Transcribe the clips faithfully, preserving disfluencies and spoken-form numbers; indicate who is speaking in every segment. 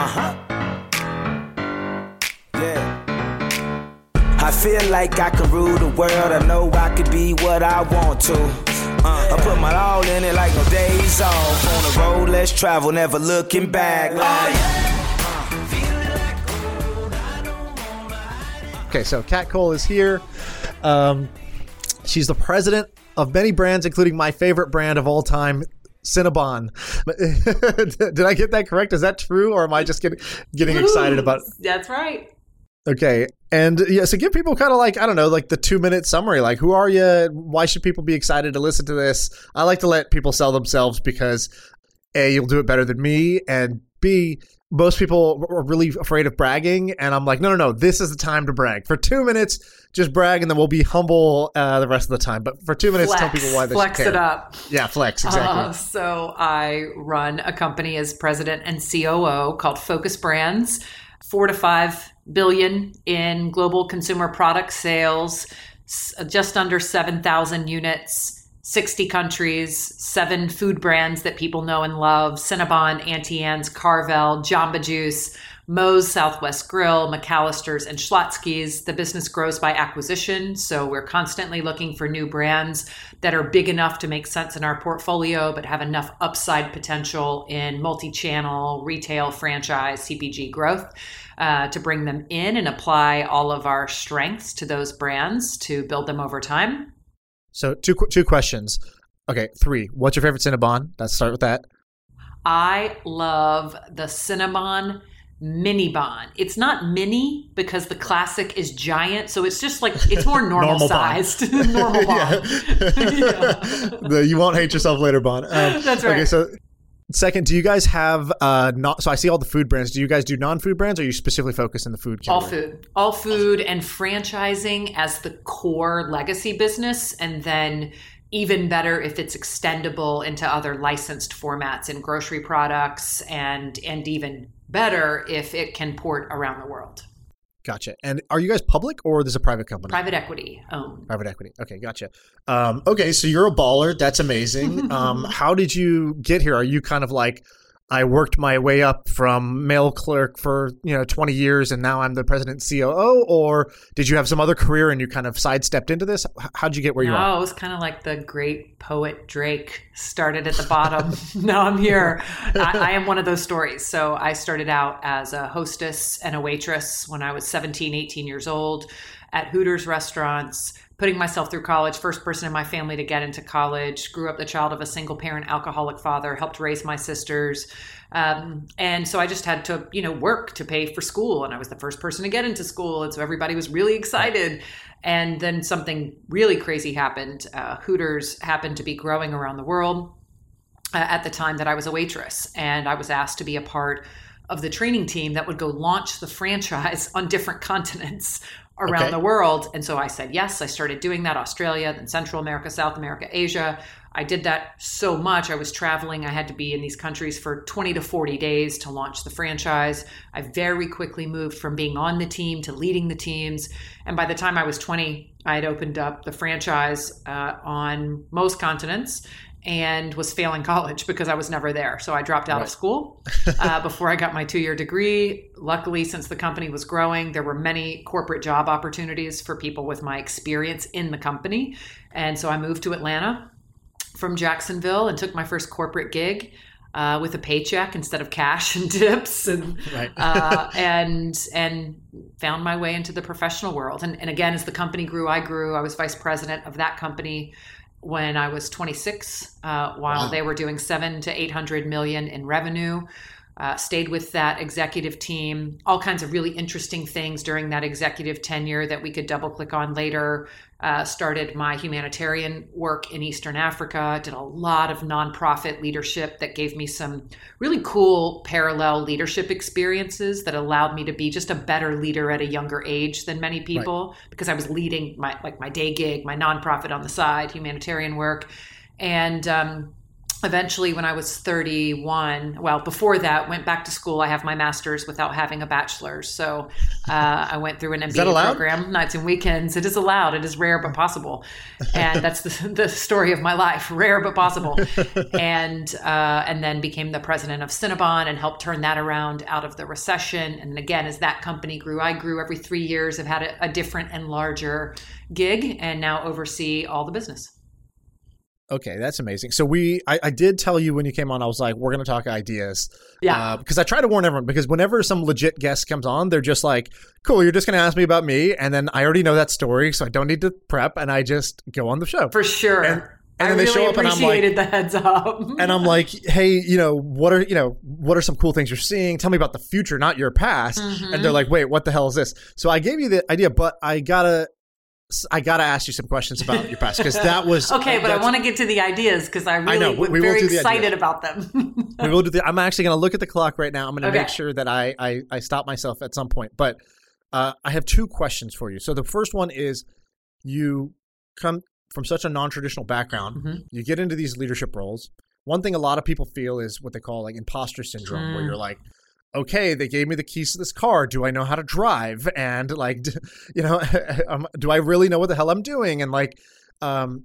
Speaker 1: Uh-huh. Yeah. I feel like I can rule the world. I know I could be what I want to. Uh, I put my all in it like no days off. On the road, let's travel, never looking back. Like,
Speaker 2: okay, so Kat Cole is here. Um, she's the president of many brands, including my favorite brand of all time, Cinnabon. Did I get that correct? Is that true, or am I just getting getting excited about it?
Speaker 3: That's right.
Speaker 2: Okay. And yeah, so give people kind of like, I don't know, like the two minute summary. Like, who are you? Why should people be excited to listen to this? I like to let people sell themselves because A, you'll do it better than me, and B, most people are really afraid of bragging, and I'm like, no, no, no, this is the time to brag. For two minutes, just brag, and then we'll be humble uh, the rest of the time. But for two minutes,
Speaker 3: flex.
Speaker 2: tell people why they
Speaker 3: flex
Speaker 2: should care.
Speaker 3: it up.
Speaker 2: Yeah, flex, exactly.
Speaker 3: Uh, so I run a company as president and C O O called Focus Brands, four to five billion in global consumer product sales, just under seven thousand units. sixty countries, seven food brands that people know and love: Cinnabon, Auntie Anne's, Carvel, Jamba Juice, Moe's Southwest Grill, McAllister's, and Schlotzsky's. The business grows by acquisition, so we're constantly looking for new brands that are big enough to make sense in our portfolio, but have enough upside potential in multi-channel, retail, franchise, C P G growth uh, to bring them in and apply all of our strengths to those brands to build them over time.
Speaker 2: So two two questions. Okay, three. What's your favorite Cinnabon? Let's start with that.
Speaker 3: I love the Cinnabon Mini Bon. It's not mini because the classic is giant, so it's just like it's more normal,
Speaker 2: normal
Speaker 3: sized. normal Bon.
Speaker 2: Yeah.
Speaker 3: Yeah.
Speaker 2: The you won't hate yourself later, Bon. Um,
Speaker 3: That's right.
Speaker 2: Okay, so second, do you guys have uh not? So I see all the food brands. Do you guys do non-food brands, or are you specifically focused in the food category?
Speaker 3: All food. All food and franchising as the core legacy business, and then even better if it's extendable into other licensed formats in grocery products, and and even better if it can port around the world.
Speaker 2: Gotcha. And are you guys public, or this is a private company?
Speaker 3: Private equity owned.
Speaker 2: Private equity. Okay, gotcha. Um, okay, so you're a baller. That's amazing. um, how did you get here? Are you kind of like, I worked my way up from mail clerk for, you know, twenty years and now I'm the president and C O O, or did you have some other career and you kind of sidestepped into this? How'd you get where
Speaker 3: no,
Speaker 2: you are?
Speaker 3: No, it was kind of like the great poet Drake, started at the bottom. Now I'm here. I, I am one of those stories. So I started out as a hostess and a waitress when I was seventeen, eighteen years old at Hooters restaurants, putting myself through college, first person in my family to get into college, grew up the child of a single parent alcoholic father, helped raise my sisters. Um, and so I just had to, you know, work to pay for school. And I was the first person to get into school. And so everybody was really excited. And then something really crazy happened. Uh, Hooters happened to be growing around the world uh, at the time that I was a waitress. And I was asked to be a part of the training team that would go launch the franchise on different continents around
Speaker 2: okay.
Speaker 3: the world. And so I said, yes, I started doing that. Australia, then Central America, South America, Asia. I did that so much. I was traveling. I had to be in these countries for twenty to forty days to launch the franchise. I very quickly moved from being on the team to leading the teams. And by the time I was twenty, I had opened up the franchise uh, on most continents and was failing college because I was never there. So I dropped out
Speaker 2: right.
Speaker 3: of school uh, before I got my two-year degree. Luckily, since the company was growing, there were many corporate job opportunities for people with my experience in the company. And so I moved to Atlanta from Jacksonville and took my first corporate gig uh, with a paycheck instead of cash and tips, and
Speaker 2: right.
Speaker 3: uh, and and found my way into the professional world. And, and again, as the company grew, I grew. I was vice president of that company when I was twenty-six, uh, while
Speaker 2: wow.
Speaker 3: they were doing seven to eight hundred million in revenue. Uh, stayed with that executive team, all kinds of really interesting things during that executive tenure that we could double click on later. Uh, started my humanitarian work in Eastern Africa, did a lot of nonprofit leadership that gave me some really cool parallel leadership experiences that allowed me to be just a better leader at a younger age than many people, right. because I was leading my like my day gig, my nonprofit on the side, humanitarian work. And um, eventually, when I was thirty-one, well, before that, went back to school. I have my master's without having a bachelor's. So uh, I went through an M B A program, nights and weekends. It is allowed. It is rare but possible. And that's the, the story of my life, rare but possible. And uh, and then became the president of Cinnabon and helped turn that around out of the recession. And again, as that company grew, I grew every three years. I've had a, a different and larger gig and now oversee all the business.
Speaker 2: Okay, that's amazing. So we, I, I did tell you when you came on, I was like, we're going to talk ideas.
Speaker 3: Yeah.
Speaker 2: Uh, because I try to warn everyone, because whenever some legit guest comes on, they're just like, cool, you're just going to ask me about me. And then I already know that story, so I don't need to prep, and I just go on the show.
Speaker 3: For sure.
Speaker 2: And, and
Speaker 3: I
Speaker 2: then they
Speaker 3: really
Speaker 2: show up and I'm like,
Speaker 3: appreciated the heads up.
Speaker 2: and I'm like, hey, you know, what are, you know, what are some cool things you're seeing? Tell me about the future, not your past. Mm-hmm. And they're like, wait, what the hell is this? So I gave you the idea, but I gotta, I got to ask you some questions about your past, because that was...
Speaker 3: okay, but I want to get to the ideas because I really I know, we, we very excited about them.
Speaker 2: we will do the, I'm actually going to look at the clock right now. I'm going to okay. make sure that I, I, I stop myself at some point. But uh, I have two questions for you. So the first one is, you come from such a non-traditional background. Mm-hmm. You get into these leadership roles. One thing a lot of people feel is what they call like imposter syndrome, mm. where you're like, okay, they gave me the keys to this car. Do I know how to drive? And like, you know, um, do I really know what the hell I'm doing? And like, um,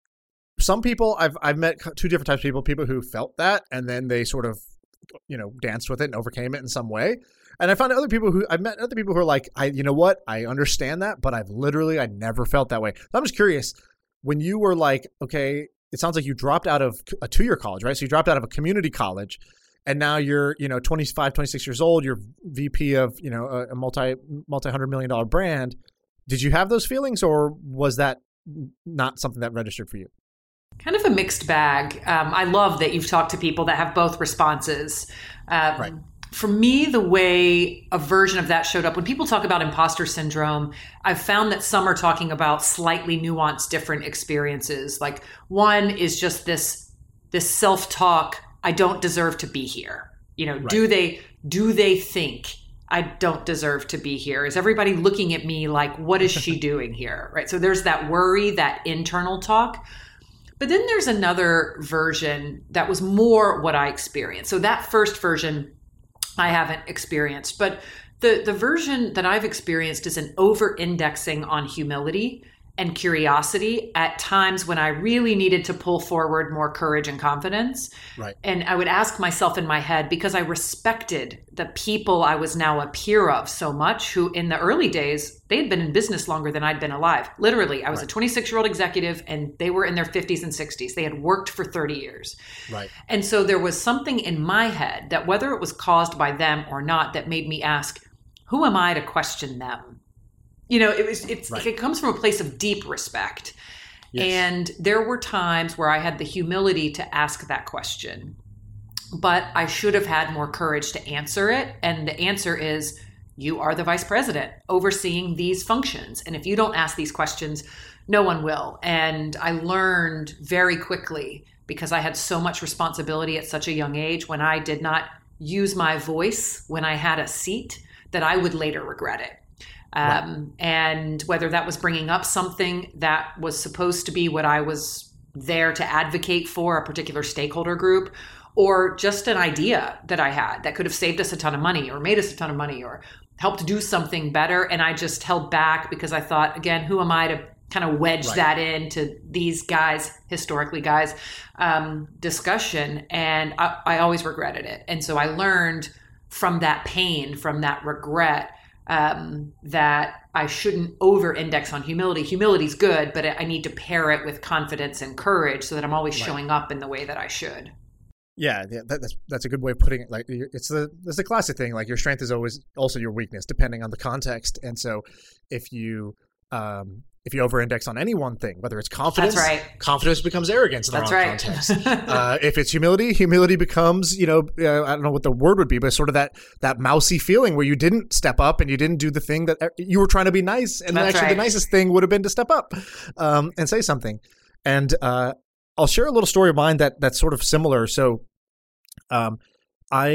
Speaker 2: some people I've, I've met two different types of people, people who felt that, and then they sort of, you know, danced with it and overcame it in some way. And I found other people who I've met other people who are like, I, you know what? I understand that, but I've literally, I never felt that way. So I'm just curious, when you were like, okay, it sounds like you dropped out of a two-year college, right? So you dropped out of a community college. And now you're, you know, twenty-five, twenty-six years old. You're V P of, you know, a, a multi, multi-hundred million dollar brand. Did you have those feelings, or was that not something that registered for you?
Speaker 3: Kind of a mixed bag. Um, I love that you've talked to people that have both responses. Um, right. For me, the way a version of that showed up, when people talk about imposter syndrome, I've found that some are talking about slightly nuanced, different experiences. Like one is just this, this self-talk, I don't deserve to be here. You know, right. do they do they think I don't deserve to be here? Is everybody looking at me like, what is she doing here? Right. So there's that worry, that internal talk. But then there's another version that was more what I experienced. So that first version I haven't experienced. But the, the version that I've experienced is an over-indexing on humility and curiosity at times when I really needed to pull forward more courage and confidence. Right. And I would ask myself in my head, because I respected the people I was now a peer of so much, who in the early days, they had been in business longer than I'd been alive. Literally, I was right. a twenty-six-year-old executive and they were in their fifties and sixties. They had worked for thirty years. Right. And so there was something in my head that, whether it was caused by them or not, that made me ask, who am I to question them? You know, it was, it's, right. it comes from a place of deep respect. Yes. And there were times where I had the humility to ask that question, but I should have had more courage to answer it. And the answer is, you are the vice president overseeing these functions. And if you don't ask these questions, no one will. And I learned very quickly, because I had so much responsibility at such a young age, when I did not use my voice when I had a seat, that I would later regret it. Um, right. And whether that was bringing up something that was supposed to be what I was there to advocate for, a particular stakeholder group, or just an idea that I had that could have saved us a ton of money or made us a ton of money or helped do something better. And I just held back because I thought, again, who am I to kind of wedge right. that into these guys, historically guys, um, discussion. And I, I always regretted it. And so I learned from that pain, from that regret, Um, that I shouldn't over-index on humility. Humility's good, but I need to pair it with confidence and courage so that I'm always right. showing up in the way that I should.
Speaker 2: Yeah, yeah, that, that's that's a good way of putting it. Like, it's the it's the classic thing. Like, your strength is always also your weakness, depending on the context. And so, if you um, if you over-index on any one thing, whether it's confidence,
Speaker 3: that's right.
Speaker 2: confidence becomes arrogance in the
Speaker 3: that's
Speaker 2: wrong
Speaker 3: right.
Speaker 2: context. uh, if it's humility, humility becomes, you know, uh, I don't know what the word would be, but sort of that that mousy feeling where you didn't step up and you didn't do the thing that you were trying to be nice, and
Speaker 3: that's
Speaker 2: actually
Speaker 3: right.
Speaker 2: the nicest thing would have been to step up um, and say something. And uh, I'll share a little story of mine that that's sort of similar. So, um, I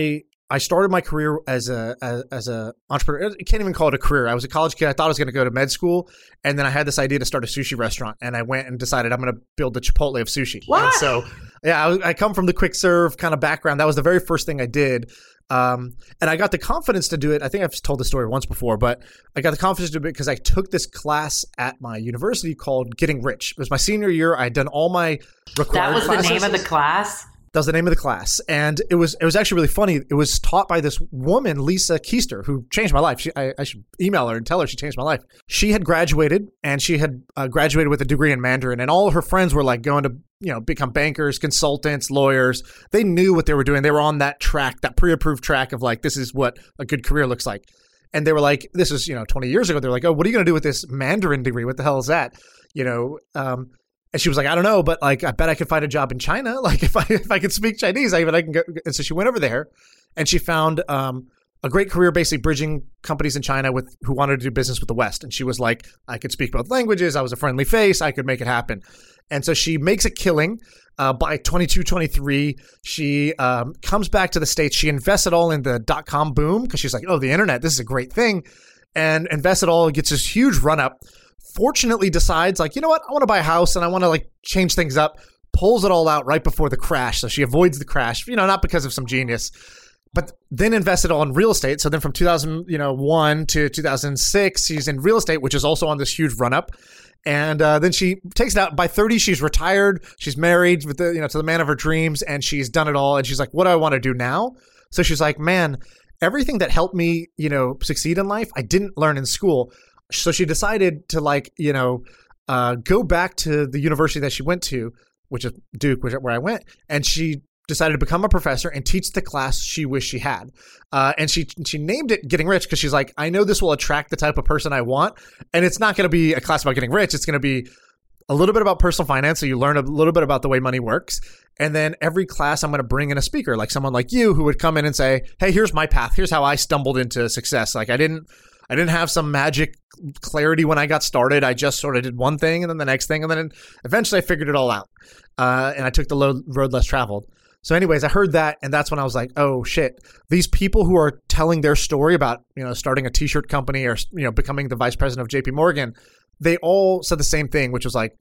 Speaker 2: I started my career as a as, as a entrepreneur. You can't even call it a career. I was a college kid. I thought I was going to go to med school, and then I had this idea to start a sushi restaurant, and I went and decided I'm going to build the Chipotle of sushi.
Speaker 3: What?
Speaker 2: And so, yeah, I, I come from the quick serve kind of background. That was the very first thing I did. Um, and I got the confidence to do it. I think I've told the story once before, but I got the confidence to do it because I took this class at my university called Getting Rich. It was my senior year. I had done all my required
Speaker 3: That was
Speaker 2: classes.
Speaker 3: the name of the class?
Speaker 2: That was the name of the class. And it was it was actually really funny. It was taught by this woman, Lisa Keister, who changed my life. She, I, I should email her and tell her she changed my life. She had graduated, and she had uh, graduated with a degree in Mandarin. And all of her friends were like going to, you know, become bankers, consultants, lawyers. They knew what they were doing. They were on that track, that pre-approved track of like, this is what a good career looks like. And they were like, this is, you know, twenty years ago. They're like, oh, what are you going to do with this Mandarin degree? What the hell is that? You know, um, and she was like, I don't know, but like, I bet I could find a job in China. Like if I, if I could speak Chinese, I even, I can go. And so she went over there and she found, um, a great career basically bridging companies in China with who wanted to do business with the West. And she was like, I could speak both languages. I was a friendly face. I could make it happen. And so she makes a killing. Uh, by twenty-two, twenty-three, she um, comes back to the States. She invests it all in the dot-com boom because she's like, oh, the internet, this is a great thing. And invests it all, gets this huge run-up. Fortunately decides like, you know what, I want to buy a house and I want to like change things up. Pulls it all out right before the crash. So she avoids the crash, you know, not because of some genius, but then invested all in real estate. So then from two thousand one to two thousand six, she's in real estate, which is also on this huge run up. And uh, then she takes it out. By thirty, she's retired. She's married with the, you know, to the man of her dreams, and she's done it all. And she's like, what do I want to do now? So she's like, man, everything that helped me, you know, succeed in life, I didn't learn in school. So she decided to like, you know, uh, go back to the university that she went to, which is Duke, which, where I went. And she decided to become a professor and teach the class she wished she had. Uh, and she she named it Getting Rich because she's like, I know this will attract the type of person I want. And it's not going to be a class about getting rich. It's going to be a little bit about personal finance. So you learn a little bit about the way money works. And then every class I'm going to bring in a speaker, like someone like you who would come in and say, hey, here's my path. Here's how I stumbled into success. Like I didn't I didn't have some magic clarity when I got started. I just sort of did one thing and then the next thing. And then eventually I figured it all out. Uh, and I took the low, road less traveled. So anyways, I heard that. And that's when I was like, oh, shit. These people who are telling their story about, you know, starting a T-shirt company or, you know, becoming the vice president of J P Morgan, they all said the same thing, which was like,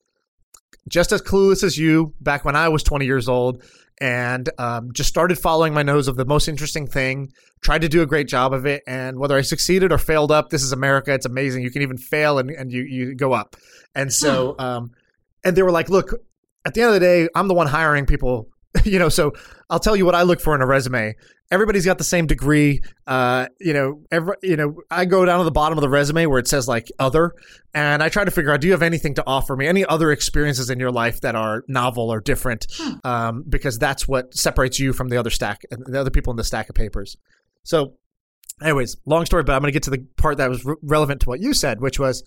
Speaker 2: just as clueless as you back when I was twenty years old and um, just started following my nose of the most interesting thing, tried to do a great job of it. And whether I succeeded or failed up, this is America. It's amazing. You can even fail and, and you, you go up. And so, um, and they were like, look, at the end of the day, I'm the one hiring people, you know, so I'll tell you what I look for in a resume. Everybody's got the same degree. Uh, you know, every, you know, I go down to the bottom of the resume where it says like other, and I try to figure out, do you have anything to offer me? Any other experiences in your life that are novel or different? Hmm. Um, because that's what separates you from the other stack, the other people in the stack of papers. So anyways, long story, but I'm going to get to the part that was re- relevant to what you said, which was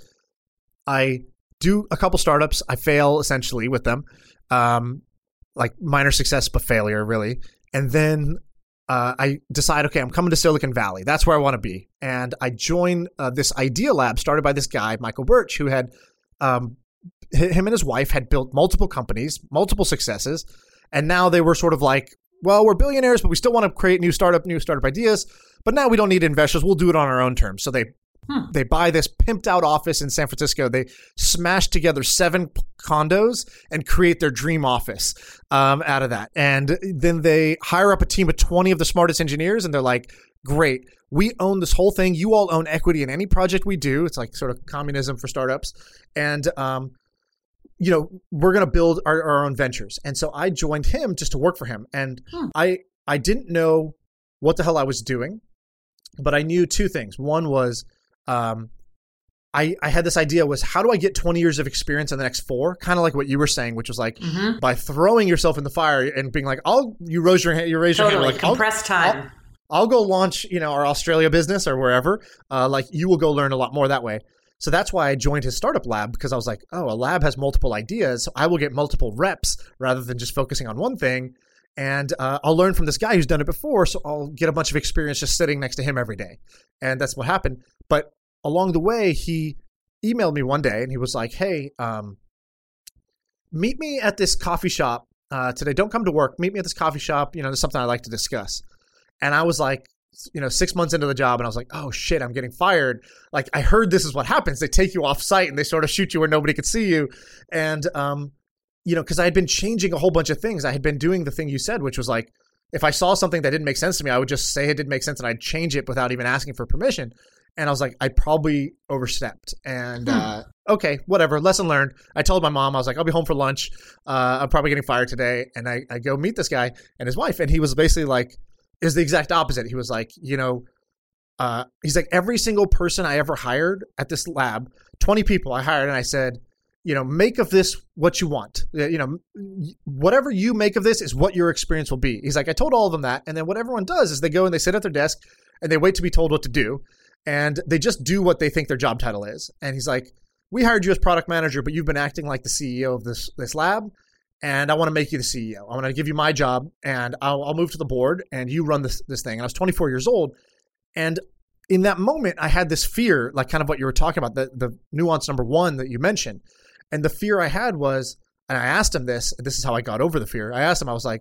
Speaker 2: I do a couple startups. I fail essentially with them. Um, like minor success, but failure really. And then Uh, I decide, okay, I'm coming to Silicon Valley. That's where I want to be. And I join uh, this idea lab started by this guy, Michael Birch, who had, um, him and his wife had built multiple companies, multiple successes. And now they were sort of like, well, we're billionaires, but we still want to create new startup, new startup ideas. But now we don't need investors. We'll do it on our own terms. So they Hmm. They buy this pimped out office in San Francisco. They smash together seven condos and create their dream office um, out of that. And then they hire up a team of twenty of the smartest engineers. And they're like, great, we own this whole thing. You all own equity in any project we do. It's like sort of communism for startups. And, um, you know, we're going to build our, our own ventures. And so I joined him just to work for him. And hmm. I I didn't know what the hell I was doing, but I knew two things. One was, Um, I, I had this idea was how do I get twenty years of experience in the next four? Kind of like what you were saying, which was like mm-hmm. by throwing yourself in the fire and being like, I'll, you rose your hand, you raise
Speaker 3: totally.
Speaker 2: your hand. Like,
Speaker 3: compress
Speaker 2: I'll,
Speaker 3: time.
Speaker 2: I'll, I'll go launch, you know, our Australia business or wherever. Uh, like you will go learn a lot more that way. So that's why I joined his startup lab because I was like, oh, a lab has multiple ideas. So I will get multiple reps rather than just focusing on one thing. And uh, I'll learn from this guy who's done it before. So I'll get a bunch of experience just sitting next to him every day. And that's what happened. But along the way, he emailed me one day and he was like, hey, um, meet me at this coffee shop uh, today. Don't come to work. Meet me at this coffee shop. You know, there's something I'd like to discuss. And I was like, you know, six months into the job, and I was like, oh shit, I'm getting fired. Like, I heard this is what happens. They take you off site and they sort of shoot you where nobody could see you. And, um, you know, because I had been changing a whole bunch of things. I had been doing the thing you said, which was like, if I saw something that didn't make sense to me, I would just say it didn't make sense and I'd change it without even asking for permission. And I was like, I probably overstepped. And hmm. uh, okay, whatever. Lesson learned. I told my mom, I was like, I'll be home for lunch. Uh, I'm probably getting fired today. And I, I go meet this guy and his wife. And he was basically like, is the exact opposite. He was like, you know, uh, he's like, every single person I ever hired at this lab, twenty people I hired. And I said, you know, make of this what you want. You know, whatever you make of this is what your experience will be. He's like, I told all of them that. And then what everyone does is they go and they sit at their desk and they wait to be told what to do. And they just do what they think their job title is. And he's like, we hired you as product manager, but you've been acting like the C E O of this this lab. And I want to make you the C E O. I want to give you my job and I'll, I'll move to the board and you run this, this thing. And I was twenty-four years old. And in that moment, I had this fear, like kind of what you were talking about, the, the nuance number one that you mentioned. And the fear I had was, and I asked him this, this is how I got over the fear. I asked him, I was like,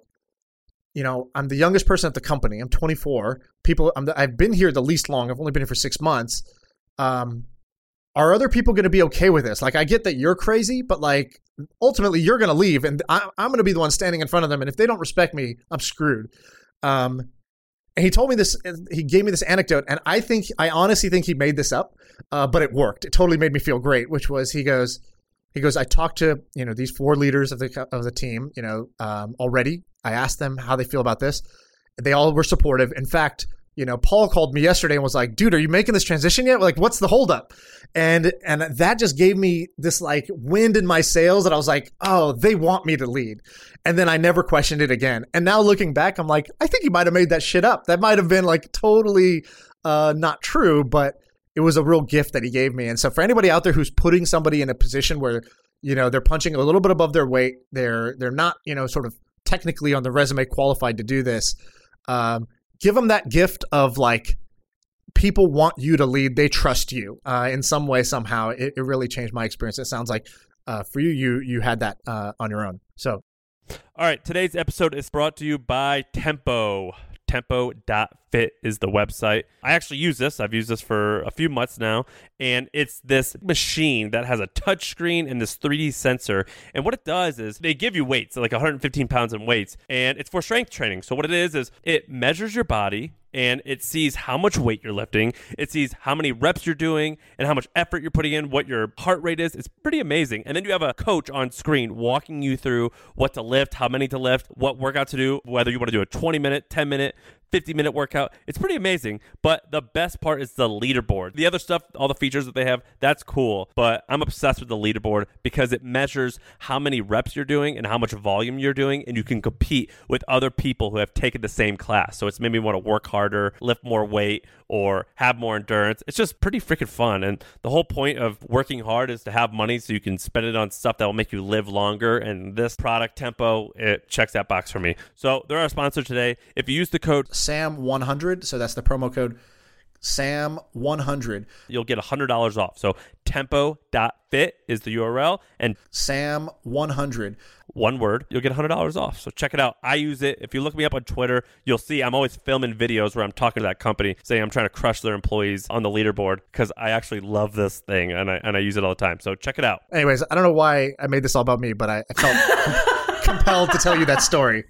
Speaker 2: you know, I'm the youngest person at the company. I'm twenty-four. People, I'm the, I've been here the least long. I've only been here for six months. Um, are other people going to be okay with this? Like, I get that you're crazy, but like, ultimately you're going to leave and I, I'm going to be the one standing in front of them. And if they don't respect me, I'm screwed. Um, and he told me this, he gave me this anecdote. And I think, I honestly think he made this up, uh, but it worked. It totally made me feel great, which was, he goes, he goes, I talked to, you know, these four leaders of the, of the team, you know, um, already. I asked them how they feel about this. They all were supportive. In fact, you know, Paul called me yesterday and was like, dude, are you making this transition yet? Like, what's the holdup? And, and that just gave me this like wind in my sails that I was like, oh, they want me to lead. And then I never questioned it again. And now looking back, I'm like, I think he might've made that shit up. That might've been like totally, uh, not true, but it was a real gift that he gave me. And so for anybody out there who's putting somebody in a position where, you know, they're punching a little bit above their weight, they're, they're not, you know, sort of technically on the resume qualified to do this, um, give them that gift of like, people want you to lead. They trust you uh, in some way, somehow. It, it really changed my experience. It sounds like uh, for you, you you had that uh, on your own. So,
Speaker 4: all right. Today's episode is brought to you by Tempo. tempo dot fit is the website. I actually use this. I've used this for a few months now, and it's this machine that has a touch screen and this three D sensor. And what it does is they give you weights, like one hundred fifteen pounds in weights, and it's for strength training. So what it is is it measures your body, and it sees how much weight you're lifting. It sees how many reps you're doing and how much effort you're putting in, what your heart rate is. It's pretty amazing. And then you have a coach on screen walking you through what to lift, how many to lift, what workout to do, whether you want to do a twenty minute, ten minute, fifty minute workout. It's pretty amazing. But the best part is the leaderboard. The other stuff, all the features that they have, that's cool. But I'm obsessed with the leaderboard because it measures how many reps you're doing and how much volume you're doing. And you can compete with other people who have taken the same class. So it's made me want to work harder, lift more weight, or have more endurance. It's just pretty freaking fun. And the whole point of working hard is to have money so you can spend it on stuff that will make you live longer. And this product, Tempo, it checks that box for me. So they're our sponsor today. If you use the code
Speaker 2: S A M one hundred, so that's the promo code S A M one hundred,
Speaker 4: you'll get one hundred dollars off. So tempo dot fit is the U R L, and
Speaker 2: S A M one hundred,
Speaker 4: one word, you'll get one hundred dollars off. So check it out. I use it. If you look me up on Twitter, you'll see I'm always filming videos where I'm talking to that company saying I'm trying to crush their employees on the leaderboard because I actually love this thing and I and I use it all the time. So check it out.
Speaker 2: Anyways, I don't know why I made this all about me, but I, I felt com- compelled to tell you that story.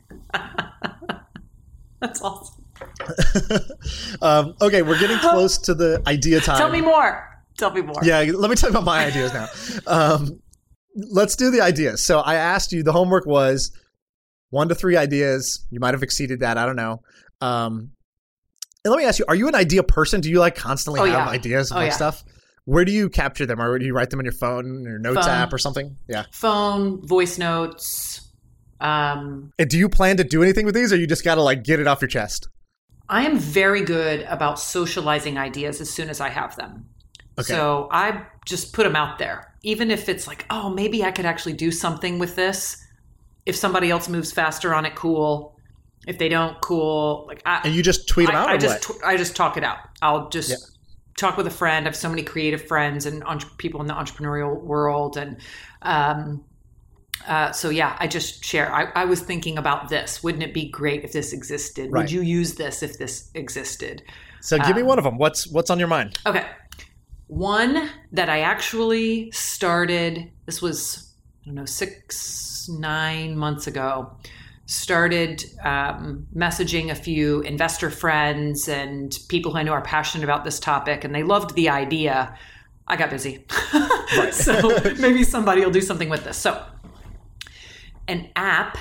Speaker 3: That's awesome.
Speaker 2: um, okay, we're getting close to the idea time.
Speaker 3: Tell me more. Tell me more.
Speaker 2: Yeah, let me tell you about my ideas now. Um, let's do the ideas. So I asked you, the homework was one to three ideas. You might have exceeded that. I don't know. Um, and let me ask you, are you an idea person? Do you like constantly
Speaker 3: oh,
Speaker 2: have
Speaker 3: yeah.
Speaker 2: ideas of
Speaker 3: oh,
Speaker 2: like
Speaker 3: yeah.
Speaker 2: stuff? Where do you capture them? Or do you write them on your phone or notes
Speaker 3: phone.
Speaker 2: app or something? Yeah.
Speaker 3: Phone, voice notes. Um,
Speaker 2: and do you plan to do anything with these or you just got to like get it off your chest?
Speaker 3: I am very good about socializing ideas as soon as I have them.
Speaker 2: Okay.
Speaker 3: So I just put them out there. Even if it's like, oh, maybe I could actually do something with this. If somebody else moves faster on it, cool. If they don't, cool. Like, I,
Speaker 2: and you just tweet them
Speaker 3: I,
Speaker 2: out
Speaker 3: I
Speaker 2: or
Speaker 3: just,
Speaker 2: what?
Speaker 3: T- I just talk it out. I'll just
Speaker 2: yeah.
Speaker 3: talk with a friend. I have so many creative friends and entre- people in the entrepreneurial world. And um, Uh, so yeah, I just share. I, I was thinking about this. Wouldn't it be great if this existed?
Speaker 2: Right.
Speaker 3: Would you use this if this existed?
Speaker 2: So give
Speaker 3: um,
Speaker 2: me one of them. What's what's on your mind?
Speaker 3: Okay. One that I actually started, this was, I don't know, six, nine months ago, started um, messaging a few investor friends and people who I know are passionate about this topic, and they loved the idea. I got busy. Right. So maybe somebody will do something with this. So an app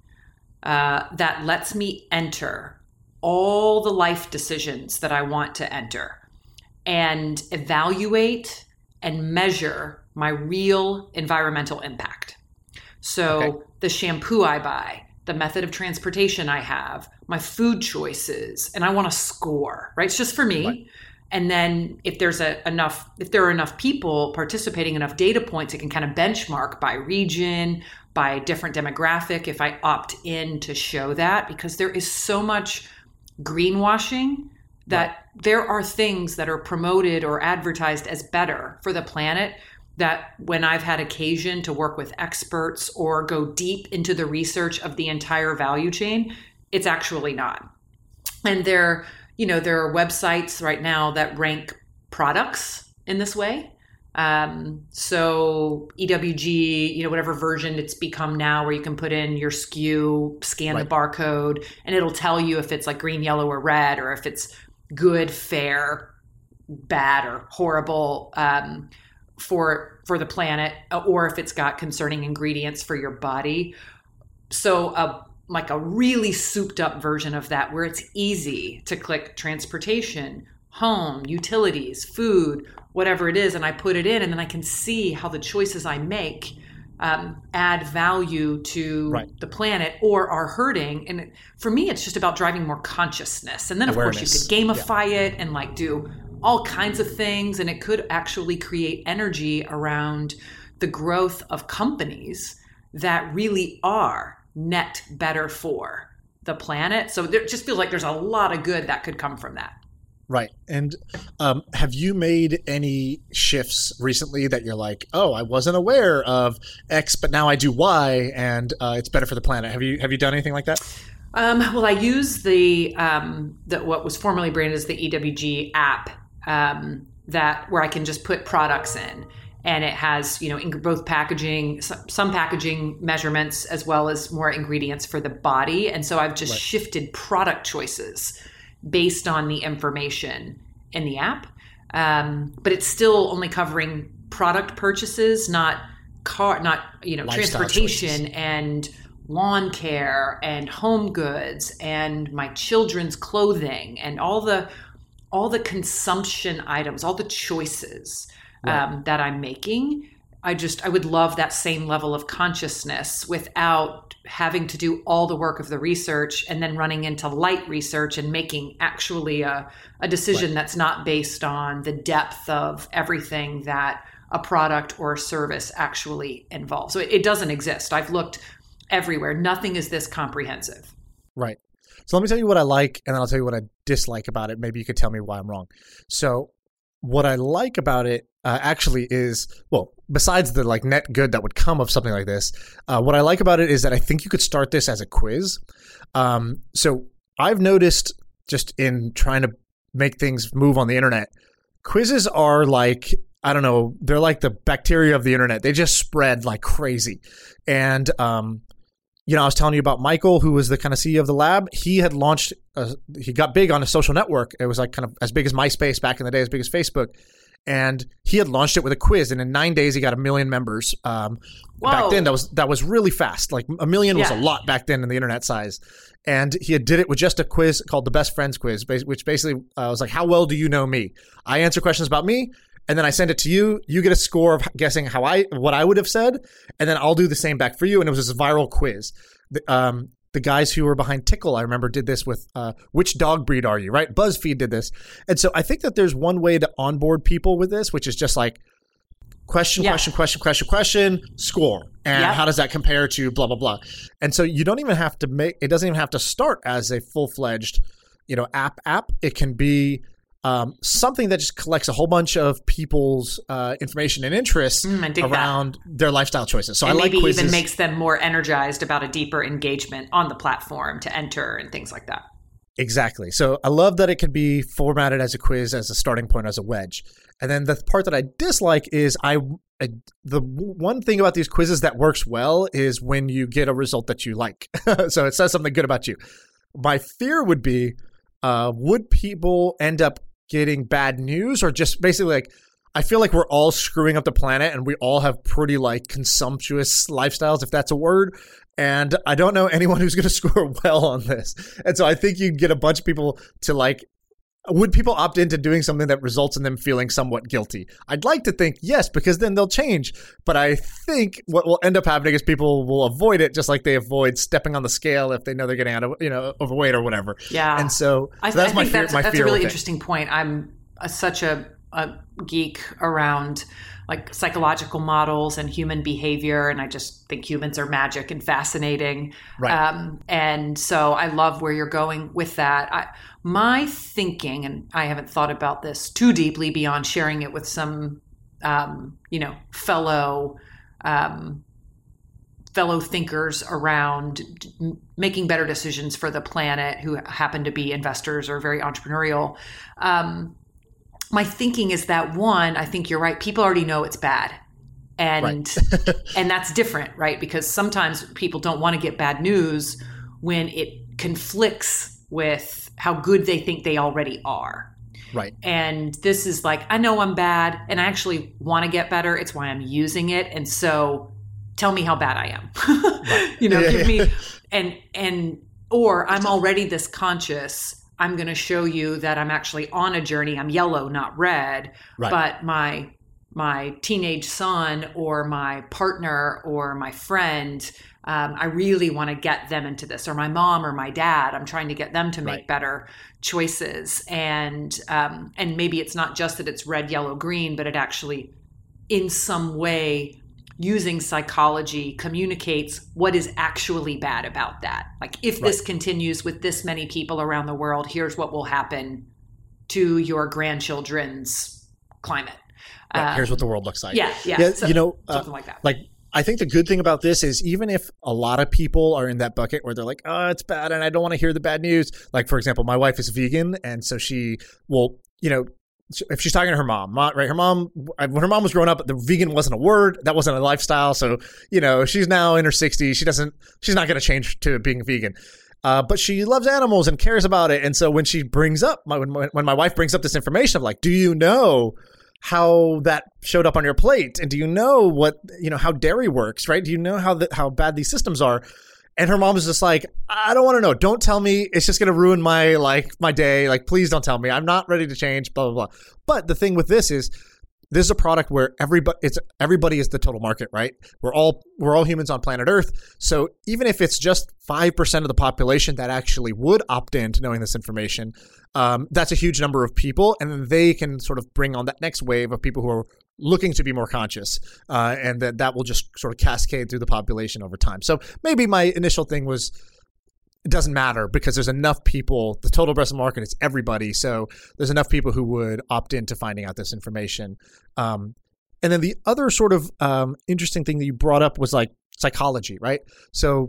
Speaker 3: uh, that lets me enter all the life decisions that I want to enter and evaluate and measure my real environmental impact. So okay. the shampoo I buy, the method of transportation I have, my food choices, and I want to score, right? It's just for me. Right. And then if there's a, enough, if there are enough people participating, enough data points, it can kind of benchmark by region, by different demographic, if I opt in to show that, because there is so much greenwashing that right. there are things that are promoted or advertised as better for the planet that when I've had occasion to work with experts or go deep into the research of the entire value chain, it's actually not. And there, you know, there are websites right now that rank products in this way. Um, so E W G, you know, whatever version it's become now, where you can put in your S K U, scan right. the barcode, and it'll tell you if it's like green, yellow, or red, or if it's good, fair, bad, or horrible um, for for the planet, or if it's got concerning ingredients for your body. So a like a really souped up version of that, where it's easy to click transportation, home, utilities, food, whatever it is, and I put it in, and then I can see how the choices I make um, add value to right. the planet or are hurting. And for me, it's just about driving more consciousness. And then, of Awareness. course, you could gamify yeah. it and like do all kinds of things, and it could actually create energy around the growth of companies that really are net better for the planet. So there just feels like there's a lot of good that could come from that.
Speaker 2: Right. And um, have you made any shifts recently that you're like, oh, I wasn't aware of X, but now I do Y, and uh, it's better for the planet? Have you have you done anything like that?
Speaker 3: Um, well, I use the um, the what was formerly branded as the E W G app um, that where I can just put products in. And it has, you know, in both packaging, some packaging measurements, as well as more ingredients for the body. And so I've just right. shifted product choices based on the information in the app. Um, but it's still only covering product purchases, not car, not, you know, Lifestyle transportation choices. And lawn care and home goods and my children's clothing and all the all the consumption items, all the choices. Right. Um, that I'm making. I just, I would love that same level of consciousness without having to do all the work of the research and then running into light research and making actually a, a decision right. that's not based on the depth of everything that a product or a service actually involves. So it, it doesn't exist. I've looked everywhere. Nothing is this comprehensive.
Speaker 2: Right. So let me tell you what I like, and then I'll tell you what I dislike about it. Maybe you could tell me why I'm wrong. So what I like about it uh, actually is, well, besides the like net good that would come of something like this, uh, what I like about it is that I think you could start this as a quiz. Um, so I've noticed just in trying to make things move on the internet, quizzes are like, I don't know, they're like the bacteria of the internet. They just spread like crazy. And, um, you know, I was telling you about Michael, who was the kind of C E O of the lab. He had launched, a, he got big on a social network. It was like kind of as big as MySpace back in the day, as big as Facebook. And he had launched it with a quiz, and in nine days he got a million members. Um, back then, that was that was really fast. Like a million was yeah. a lot back then in the internet size. And he had did it with just a quiz called the Best Friends Quiz, which basically uh, was like, how well do you know me? I answer questions about me, and then I send it to you. You get a score of guessing how I what I would have said, and then I'll do the same back for you. And it was this viral quiz. The, um, the guys who were behind Tickle, I remember, did this with uh, which dog breed are you, right? BuzzFeed did this. And so I think that there's one way to onboard people with this, which is just like question, yeah. question, question, question, question, score. And yeah. how does that compare to blah, blah, blah. And so you don't even have to make, it doesn't even have to start as a full-fledged, you know, app app. It can be um, something that just collects a whole bunch of people's uh, information and interests
Speaker 3: Mm, I dig
Speaker 2: around their lifestyle choices. So
Speaker 3: and
Speaker 2: I like
Speaker 3: maybe
Speaker 2: quizzes.
Speaker 3: even makes them more energized about a deeper engagement on the platform to enter and things like that.
Speaker 2: Exactly. So I love that it can be formatted as a quiz, as a starting point, as a wedge. And then the part that I dislike is I, I the one thing about these quizzes that works well is when you get a result that you like. So it says something good about you. My fear would be, uh, would people end up getting bad news, or just basically like, I feel like we're all screwing up the planet and we all have pretty like consumptuous lifestyles, if that's a word. And I don't know anyone who's going to score well on this. And so I think you'd get a bunch of people to like, would people opt into doing something that results in them feeling somewhat guilty? I'd like to think yes, because then they'll change. But I think what will end up happening is people will avoid it, just like they avoid stepping on the scale if they know they're getting out of, you know, overweight or whatever.
Speaker 3: Yeah.
Speaker 2: And so,
Speaker 3: I,
Speaker 2: so that's
Speaker 3: I
Speaker 2: my
Speaker 3: think
Speaker 2: fear.
Speaker 3: that's,
Speaker 2: my
Speaker 3: that's
Speaker 2: fear
Speaker 3: a really
Speaker 2: with it.
Speaker 3: interesting point. I'm a, such a, a geek around like psychological models and human behavior. And I just think humans are magic and fascinating.
Speaker 2: Right.
Speaker 3: Um, and so I love where you're going with that. I, my thinking, and I haven't thought about this too deeply beyond sharing it with some, um, you know, fellow, um, fellow thinkers around making better decisions for the planet who happen to be investors or very entrepreneurial. Um, My thinking is that, one, I think you're right. People already know it's bad. And
Speaker 2: Right.
Speaker 3: and that's different, right? Because sometimes people don't want to get bad news when it conflicts with how good they think they already are.
Speaker 2: Right.
Speaker 3: And this is like, I know I'm bad and I actually want to get better. It's why I'm using it. And so tell me how bad I am.
Speaker 2: Right.
Speaker 3: You know,
Speaker 2: Yeah,
Speaker 3: give
Speaker 2: yeah.
Speaker 3: me and and or I'm already this conscious. I'm going to show you that I'm actually on a journey. I'm yellow, not red.
Speaker 2: Right.
Speaker 3: But my my teenage son or my partner or my friend, um, I really want to get them into this. Or my mom or my dad, I'm trying to get them to make
Speaker 2: Right.
Speaker 3: better choices. And um, and maybe it's not just that it's red, yellow, green, but it actually, in some way, using psychology communicates what is actually bad about that. Like, if this
Speaker 2: Right.
Speaker 3: continues with this many people around the world, here's what will happen to your grandchildren's climate.
Speaker 2: Right.
Speaker 3: Um,
Speaker 2: Here's what the world looks like.
Speaker 3: yeah, yeah,
Speaker 2: Yeah,
Speaker 3: so-
Speaker 2: you know, uh,
Speaker 3: something like that.
Speaker 2: like I think the good thing about this is even if a lot of people are in that bucket where they're like, oh, it's bad and I don't want to hear the bad news. Like, for example, my wife is vegan. And so she will, you know, if she's talking to her mom, mo- right? Her mom, when her mom was growing up, the vegan wasn't a word. That wasn't a lifestyle. So, you know, she's now in her sixties. She doesn't, she's not going to change to being vegan. Uh, but she loves animals and cares about it. And so when she brings up, my, when, when my wife brings up this information of like, do you know how that showed up on your plate? And do you know what, you know, how dairy works, right? Do you know how the, how bad these systems are? And her mom was just like, I don't want to know. Don't tell me. It's just going to ruin my, like, my day. Like, please don't tell me. I'm not ready to change, blah, blah, blah. But the thing with this is, this is a product where everybody, it's everybody is the total market, right? We're all, we're all humans on planet Earth. So even if it's just five percent of the population that actually would opt in to knowing this information, um, that's a huge number of people. And then they can sort of bring on that next wave of people who are looking to be more conscious, uh, and that that will just sort of cascade through the population over time. So maybe my initial thing was, it doesn't matter because there's enough people, the total addressable market is everybody. So there's enough people who would opt into finding out this information. Um, and then the other sort of um, interesting thing that you brought up was like psychology, right? So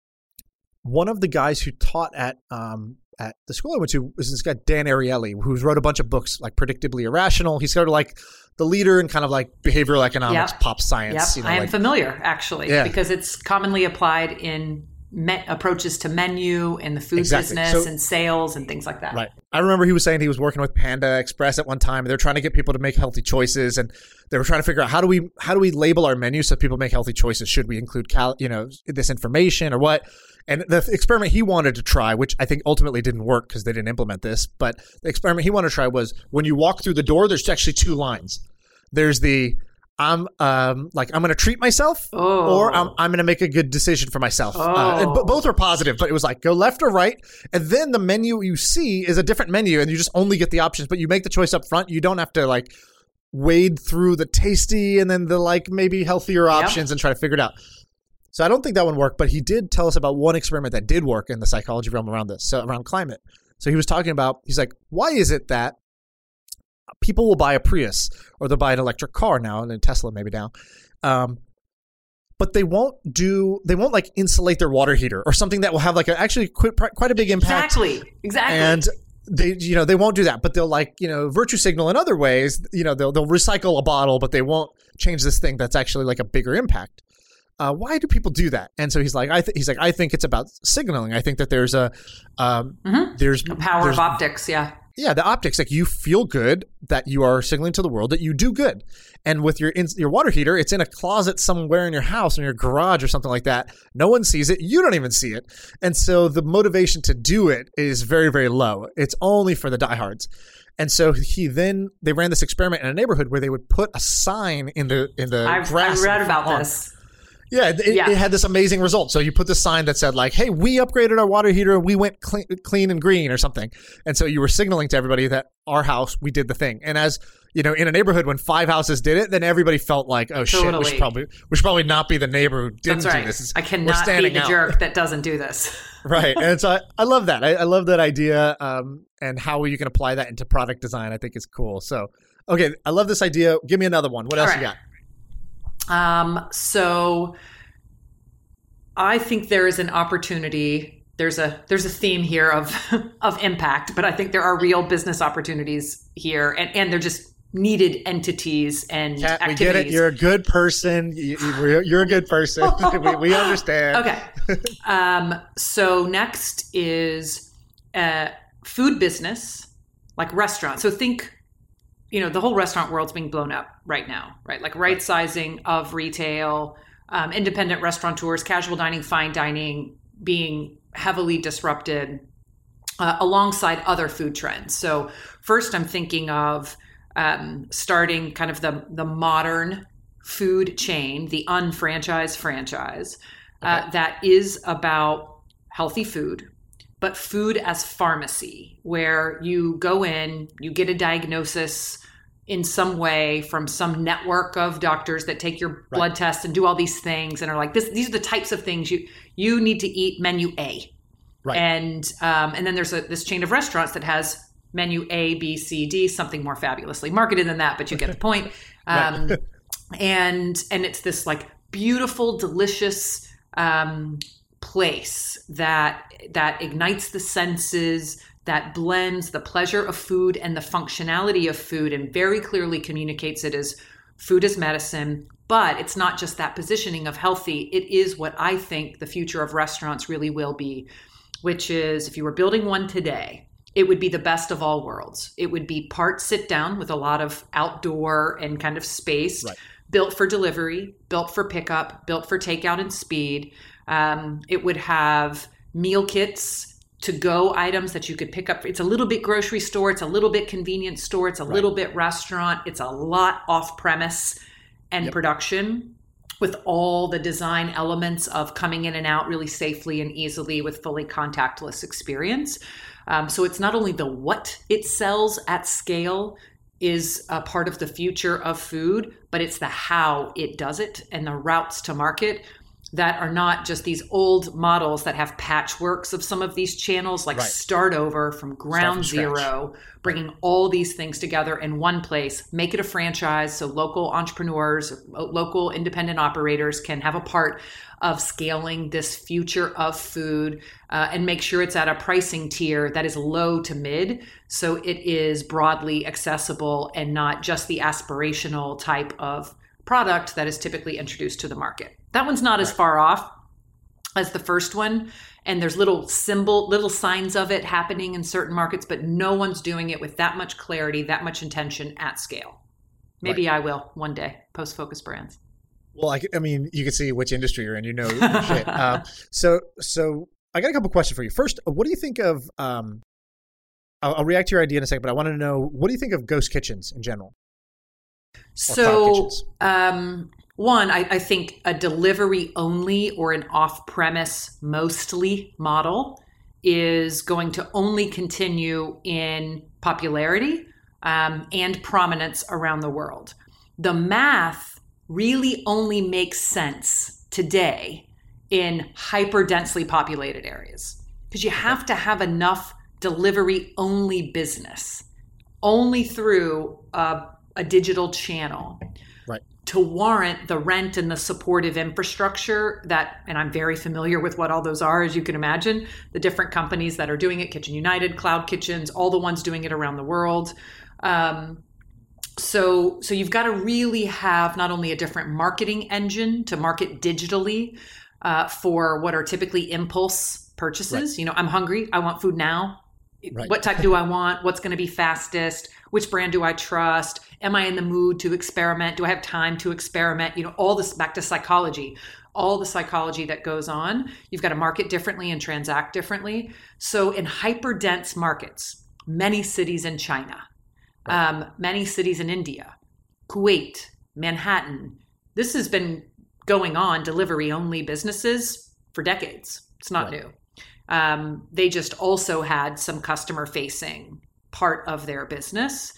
Speaker 2: one of the guys who taught at um, at the school I went to was this guy, Dan Ariely, who's wrote a bunch of books like Predictably Irrational. He's sort of like the leader in kind of like behavioral economics,
Speaker 3: Yep.
Speaker 2: pop science.
Speaker 3: Yep,
Speaker 2: You know,
Speaker 3: I am
Speaker 2: like,
Speaker 3: familiar actually,
Speaker 2: Yeah.
Speaker 3: because it's commonly applied in me- approaches to menu in the food
Speaker 2: Exactly.
Speaker 3: business
Speaker 2: So-
Speaker 3: and sales and things like that.
Speaker 2: Right. I remember he was saying he was working with Panda Express at one time. And they're trying to get people to make healthy choices, and they were trying to figure out how do we how do we label our menu so people make healthy choices? Should we include cal- you know this information or what? And the experiment he wanted to try, which I think ultimately didn't work because they didn't implement this, but the experiment he wanted to try was when you walk through the door, there's actually two lines. There's the I'm um like I'm going to treat myself,
Speaker 3: Oh.
Speaker 2: or I'm I'm going to make a good decision for myself. Uh, and b-
Speaker 3: Oh.
Speaker 2: both are positive, but it was like go left or right, and then the menu you see is a different menu, and you just only get the options, but you make the choice up front. You don't have to like wade through the tasty and then the like maybe healthier options and try to figure it out. So I don't think that one worked, but he did tell us about one experiment that did work in the psychology realm around this, so around climate. So he was talking about, he's like, why is it that people will buy a Prius or they'll buy an electric car now, and a Tesla maybe now. Um, but they won't do, they won't like insulate their water heater or something that will have like a, actually quite, quite a big impact.
Speaker 3: Exactly. Exactly.
Speaker 2: And they, you know, they won't do that, but they'll like, you know, virtue signal in other ways. You know, they'll they'll recycle a bottle, but they won't change this thing that's actually like a bigger impact. Uh, why do people do that? And so he's like, I th- he's like, I think it's about signaling. I think that there's a, um,
Speaker 3: mm-hmm.
Speaker 2: there's
Speaker 3: the power
Speaker 2: there's,
Speaker 3: of optics. Yeah.
Speaker 2: Yeah, the optics, like you feel good that you are signaling to the world that you do good. And with your in, your water heater, it's in a closet somewhere in your house, in your garage or something like that. No one sees it. You don't even see it. And so the motivation to do it is very, very low. It's only for the diehards. And so he then, they ran this experiment in a neighborhood where they would put a sign in the in the
Speaker 3: I've,
Speaker 2: grass.
Speaker 3: I read about
Speaker 2: lawn.
Speaker 3: this.
Speaker 2: Yeah it,
Speaker 3: yeah,
Speaker 2: it had this amazing result. So you put the sign that said like, hey, we upgraded our water heater. We went clean, clean and green or something. And so you were signaling to everybody that our house, we did the thing. And as, you know, in a neighborhood when five houses did it, then everybody felt like, oh
Speaker 3: totally.
Speaker 2: shit, we should probably we should probably not be the neighbor who didn't
Speaker 3: That's right.
Speaker 2: do this. It's,
Speaker 3: I cannot be the
Speaker 2: out.
Speaker 3: jerk that doesn't do this.
Speaker 2: Right. And so I, I love that. I, I love that idea um, and how you can apply that into product design, I think is cool. So, okay, I love this idea. Give me another one. What else
Speaker 3: All right.
Speaker 2: you got?
Speaker 3: Um, so I think there is an opportunity. There's a there's a theme here of of impact, but I think there are real business opportunities here, and, and they're just needed entities and
Speaker 2: Kat,
Speaker 3: activities.
Speaker 2: We get it. You're a good person. You, you, you're a good person. we, we understand.
Speaker 3: Okay. Um, so next is uh, food business, like restaurants. So think, you know, the whole restaurant world's being blown up right now, right? Like right sizing of retail, um, independent restaurateurs, casual dining, fine dining being heavily disrupted uh, alongside other food trends. So first I'm thinking of um, starting kind of the, the modern food chain, the unfranchised franchise uh, okay. that is about healthy food, but food as pharmacy, where you go in, you get a diagnosis in some way from some network of doctors that take your blood right. tests and do all these things and are like, this, these are the types of things you, you need to eat, menu A. Right. And um, and then there's a, this chain of restaurants that has menu A, B, C, D, something more fabulously marketed than that, but you get the point. Um, right. and and it's this like beautiful, delicious um, place that that ignites the senses, that blends the pleasure of food and the functionality of food and very clearly communicates it as food as medicine. But it's not just that positioning of healthy. It is what I think the future of restaurants really will be, which is if you were building one today, it would be the best of all worlds. It would be part sit down with a lot of outdoor and kind of space, right. built for delivery, built for pickup, built for takeout and speed. Um, it would have meal kits, to-go items that you could pick up. It's a little bit grocery store. It's a little bit convenience store. It's a right. little bit restaurant. It's a lot off-premise and yep. production with all the design elements of coming in and out really safely and easily with fully contactless experience. Um, so it's not only the what it sells at scale is a part of the future of food, but it's the how it does it and the routes to market that are not just these old models that have patchworks of some of these channels, like right. start over from ground zero, bringing all these things together in one place, make it a franchise so local entrepreneurs, local independent operators can have a part of scaling this future of food uh, and make sure it's at a pricing tier that is low to mid, so it is broadly accessible and not just the aspirational type of product that is typically introduced to the market. That one's not right. as far off as the first one. And there's little symbol, little signs of it happening in certain markets, but no one's doing it with that much clarity, that much intention at scale. Maybe right. I will one day, post-focus brands.
Speaker 2: Well, I, I mean, you can see which industry you're in, you know. shit. Uh, so, so I got a couple questions for you. First, what do you think of, um, I'll, I'll react to your idea in a second, but I want to know, what do you think of ghost kitchens in general?
Speaker 3: So, um, one, I, I think a delivery only or an off-premise mostly model is going to only continue in popularity um, and prominence around the world. The math really only makes sense today in hyper-densely populated areas because you have to have enough delivery only business only through a, a digital channel.
Speaker 2: Right.
Speaker 3: To warrant the rent and the supportive infrastructure that, and I'm very familiar with what all those are, as you can imagine, the different companies that are doing it, Kitchen United, Cloud Kitchens, all the ones doing it around the world. Um, so, so you've got to really have not only a different marketing engine to market digitally uh, for what are typically impulse purchases. Right. You know, I'm hungry, I want food now. Right. What type do I want? What's going to be fastest? Which brand do I trust? Am I in the mood to experiment? Do I have time to experiment? You know, all this back to psychology, all the psychology that goes on. You've got to market differently and transact differently. So in hyper dense markets, many cities in China, right. um, many cities in India, Kuwait, Manhattan, this has been going on, delivery only businesses for decades. It's not right. new. Um, they just also had some customer facing part of their business.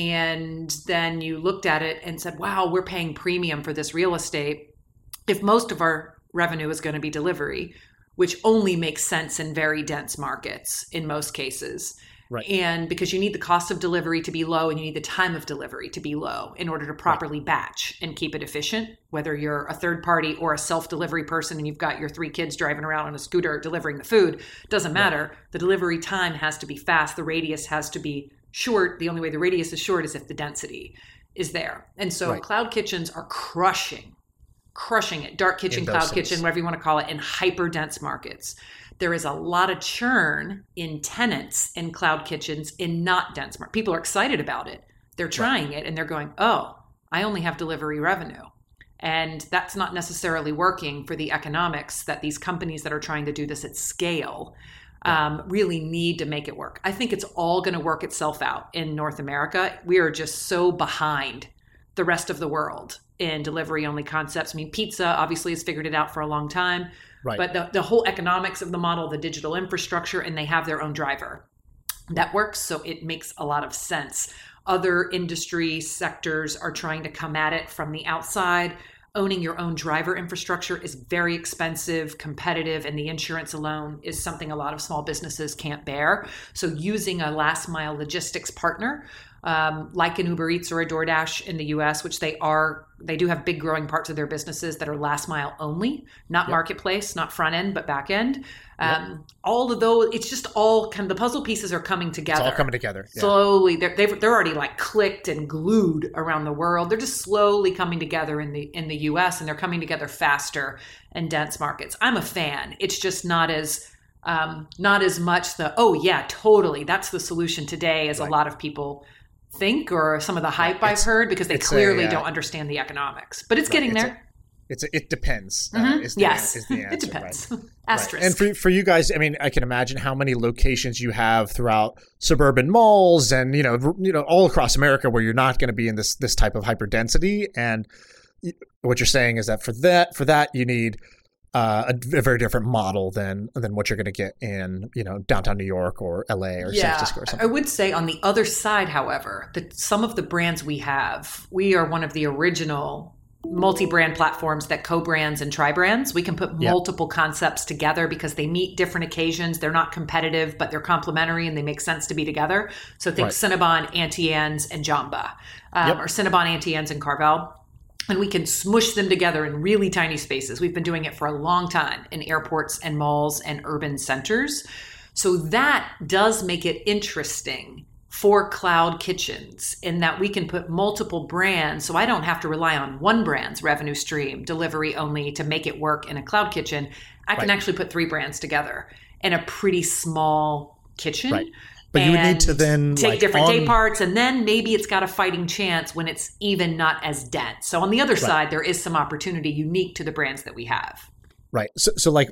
Speaker 3: And then you looked at it and said, wow, we're paying premium for this real estate. If most of our revenue is going to be delivery, which only makes sense in very dense markets in most cases. Right. And because you need the cost of delivery to be low and you need the time of delivery to be low in order to properly right. batch and keep it efficient, whether you're a third party or a self-delivery person and you've got your three kids driving around on a scooter delivering the food, doesn't matter. Right. The delivery time has to be fast. The radius has to be short. The only way the radius is short is if the density is there. And so right. cloud kitchens are crushing, crushing it. Dark kitchen, cloud cities. kitchen, whatever you want to call it, in hyper dense markets. There is a lot of churn in tenants in cloud kitchens in not dense markets. People are excited about it. They're trying right. it and they're going, oh, I only have delivery revenue. And that's not necessarily working for the economics that these companies that are trying to do this at scale um, really need to make it work. I think it's all going to work itself out in North America. We are just so behind the rest of the world in delivery only concepts. I mean, pizza obviously has figured it out for a long time. Right. But the, the whole economics of the model, the digital infrastructure, and they have their own driver that works. So it makes a lot of sense. Other industry sectors are trying to come at it from the outside. Owning your own driver infrastructure is very expensive, competitive, and the insurance alone is something a lot of small businesses can't bear. So using a last mile logistics partner um, like an Uber Eats or a DoorDash in the U S, which they are, they do have big growing parts of their businesses that are last mile only, not yep. marketplace, not front end, but back end. Um, yep. All of those, it's just all kind of, the puzzle pieces are coming together.
Speaker 2: It's all coming together. Yeah.
Speaker 3: Slowly. They're, they've, they're already like clicked and glued around the world. They're just slowly coming together in the, in the U S, and they're coming together faster in dense markets. I'm a fan. It's just not as, um, not as much the, oh yeah, totally. That's the solution today as right. a lot of people think, or some of the hype right. I've heard, because they clearly a, uh, don't understand the economics, but it's right. getting
Speaker 2: it's
Speaker 3: there.
Speaker 2: A, it's a, it depends.
Speaker 3: Mm-hmm.
Speaker 2: Uh, is the,
Speaker 3: yes,
Speaker 2: is the answer,
Speaker 3: it depends.
Speaker 2: Right.
Speaker 3: Asterisk.
Speaker 2: Right. And for for you guys, I mean, I can imagine how many locations you have throughout suburban malls, and you know, you know, all across America where you're not going to be in this this type of hyperdensity. And what you're saying is that for that for that you need Uh, a, a very different model than than what you're going to get in, you know, downtown New York or L A or
Speaker 3: yeah,
Speaker 2: San Francisco or something.
Speaker 3: I would say on the other side, however, that some of the brands we have, we are one of the original multi-brand platforms that co-brands and tri-brands. We can put yep. multiple concepts together because they meet different occasions. They're not competitive, but they're complementary and they make sense to be together. So think right. Cinnabon, Auntie Anne's, and Jamba, um, yep. or Cinnabon, Auntie Anne's, and Carvel. And we can smush them together in really tiny spaces. We've been doing it for a long time in airports and malls and urban centers. So that does make it interesting for cloud kitchens in that we can put multiple brands. So I don't have to rely on one brand's revenue stream, delivery only, to make it work in a cloud kitchen. I can right. actually put three brands together in a pretty small kitchen.
Speaker 2: Right. But you would need to then
Speaker 3: take
Speaker 2: like
Speaker 3: different
Speaker 2: on...
Speaker 3: day parts, and then maybe it's got a fighting chance when it's even not as dense. So on the other right. side, there is some opportunity unique to the brands that we have.
Speaker 2: Right. So, so like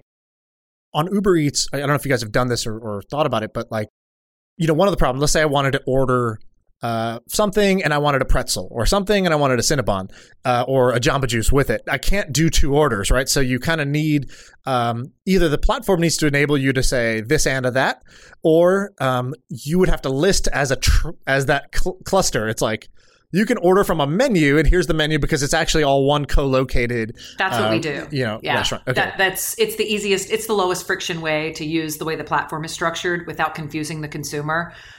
Speaker 2: on Uber Eats, I don't know if you guys have done this or, or thought about it, but like, you know, one of the problems, let's say I wanted to order uh, something and I wanted a pretzel, or something and I wanted a Cinnabon uh, or a Jamba Juice with it. I can't do two orders, right? So you kind of need um, either the platform needs to enable you to say this and a that, or um, you would have to list as a tr- as that cl- cluster. It's like you can order from a menu, and here's the menu because it's actually all one co-located.
Speaker 3: That's what
Speaker 2: uh,
Speaker 3: we do.
Speaker 2: You know,
Speaker 3: yeah.
Speaker 2: restaurant. Okay.
Speaker 3: That, that's it's the easiest. It's the lowest friction way to use the way the platform is structured without confusing the consumer.